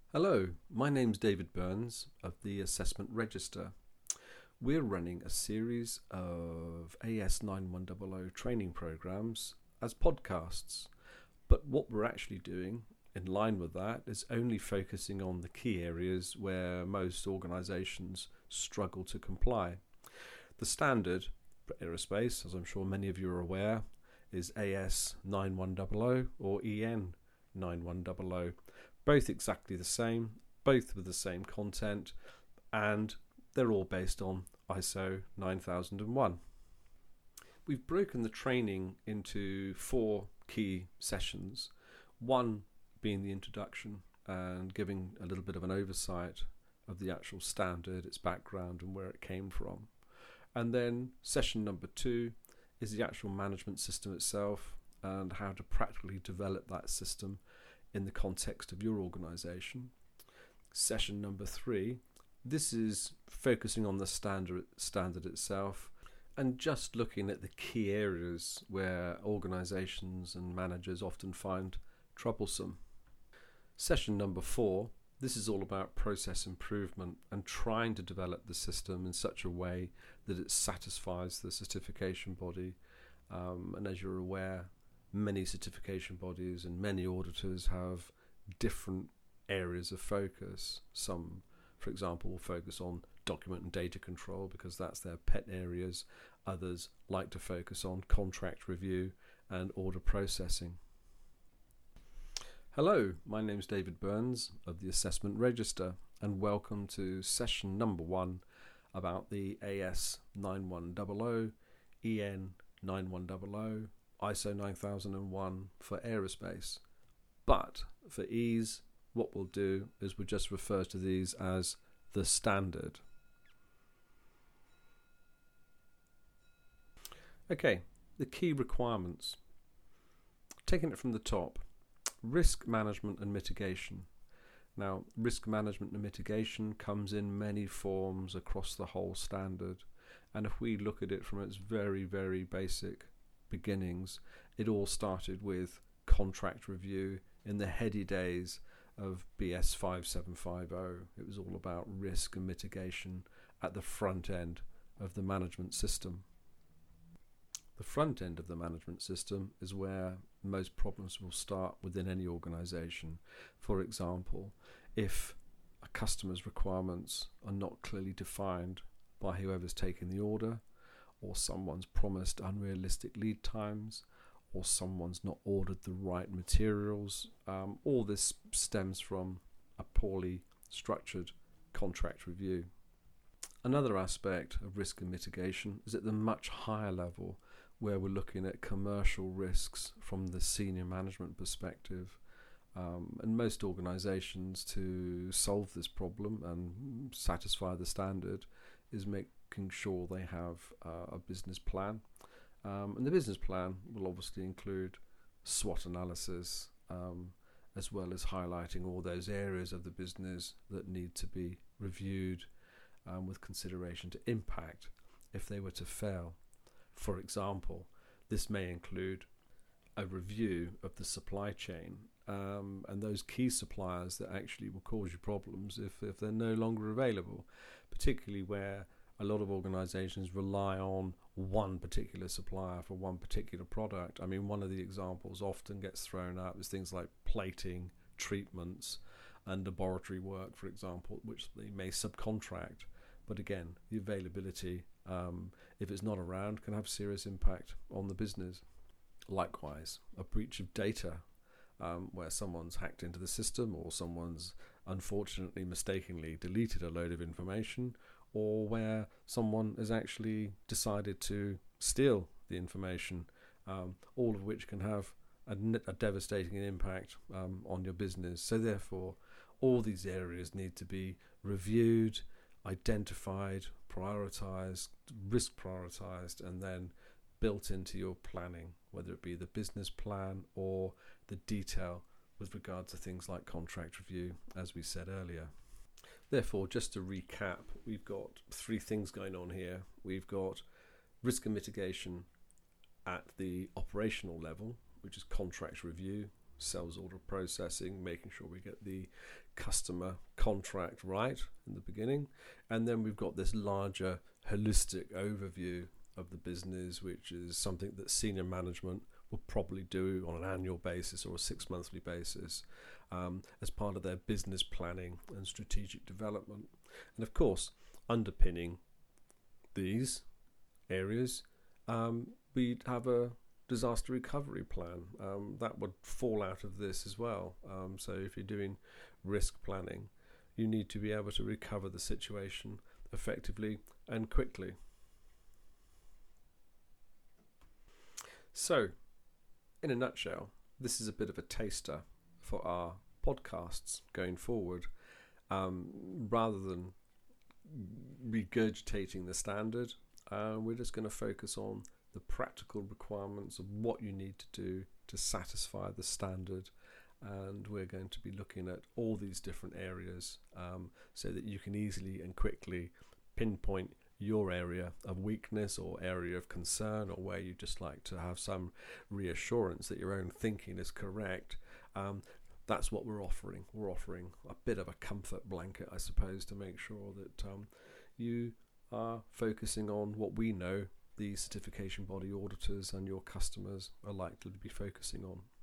Hello, my name's David Burns of the Assessment Register. We're running a series of AS9100 training programs as podcasts, but what we're actually doing in line with that is only focusing on the key areas where most organisations struggle to comply. The standard for aerospace, as I'm sure many of you are aware, is AS9100 or EN9100. Both exactly the same, both with the same content, and they're all based on ISO 9001. We've broken the training into 4 key sessions, one being the introduction and giving a little bit of an oversight of the actual standard, its background and where it came from. And then session number 2 is the actual management system itself and how to practically develop that system in the context of your organisation. Session number 3, this is focusing on the standard itself and just looking at the key areas where organisations and managers often find troublesome. Session number 4, this is all about process improvement and trying to develop the system in such a way that it satisfies the certification body. And as you're aware, many certification bodies and many auditors have different areas of focus. Some, for example, will focus on document and data control because that's their pet areas. Others like to focus on contract review and order processing. Hello, my name is David Burns of the Assessment Register, and welcome to session number 1 about the AS9100, EN9100, ISO 9001 for aerospace. But for ease, what we'll do is we'll just refer to these as the standard. Okay, the key requirements. Taking it from the top, risk management and mitigation. Now, risk management and mitigation comes in many forms across the whole standard. And if we look at it from its very, very basic beginnings, it all started with contract review in the heady days of BS 5750. It was all about risk and mitigation at the front end of the management system. The front end of the management system is where most problems will start within any organisation. For example, if a customer's requirements are not clearly defined by whoever's taking the order, or someone's promised unrealistic lead times, or someone's not ordered the right materials. All this stems from a poorly structured contract review. Another aspect of risk and mitigation is at the much higher level, where we're looking at commercial risks from the senior management perspective. And most organisations, to solve this problem and satisfy the standard, is making sure they have a business plan. And the business plan will obviously include SWOT analysis, as well as highlighting all those areas of the business that need to be reviewed with consideration to impact if they were to fail. For example, this may include a review of the supply chain and those key suppliers that actually will cause you problems if they're no longer available, particularly where a lot of organisations rely on one particular supplier for one particular product. I mean, one of the examples often gets thrown up is things like plating, treatments, and laboratory work, for example, which they may subcontract. But again, the availability, if it's not around, can have serious impact on the business. Likewise, a breach of data, where someone's hacked into the system or someone's unfortunately mistakenly deleted a load of information, or where someone has actually decided to steal the information, all of which can have a devastating impact on your business. So therefore, all these areas need to be reviewed, identified, prioritised, risk prioritised, and then built into your planning, whether it be the business plan or the detail with regard to things like contract review, as we said earlier. Therefore, just to recap, we've got 3 things going on here. We've got risk and mitigation at the operational level, which is contract review, sales order processing, making sure we get the customer contract right in the beginning, and then we've got this larger holistic overview of the business, which is something that senior management will probably do on an annual basis or a 6-monthly basis as part of their business planning and strategic development. And of course, underpinning these areas, we'd have a disaster recovery plan that would fall out of this as well. So if you're doing risk planning, you need to be able to recover the situation effectively and quickly. So, in a nutshell, this is a bit of a taster for our podcasts going forward. Rather than regurgitating the standard, we're just going to focus on the practical requirements of what you need to do to satisfy the standard, and we're going to be looking at all these different areas so that you can easily and quickly pinpoint your area of weakness or area of concern, or where you just like to have some reassurance that your own thinking is correct. That's what we're offering. We're offering a bit of a comfort blanket, I suppose, to make sure that you are focusing on what we know the certification body auditors and your customers are likely to be focusing on.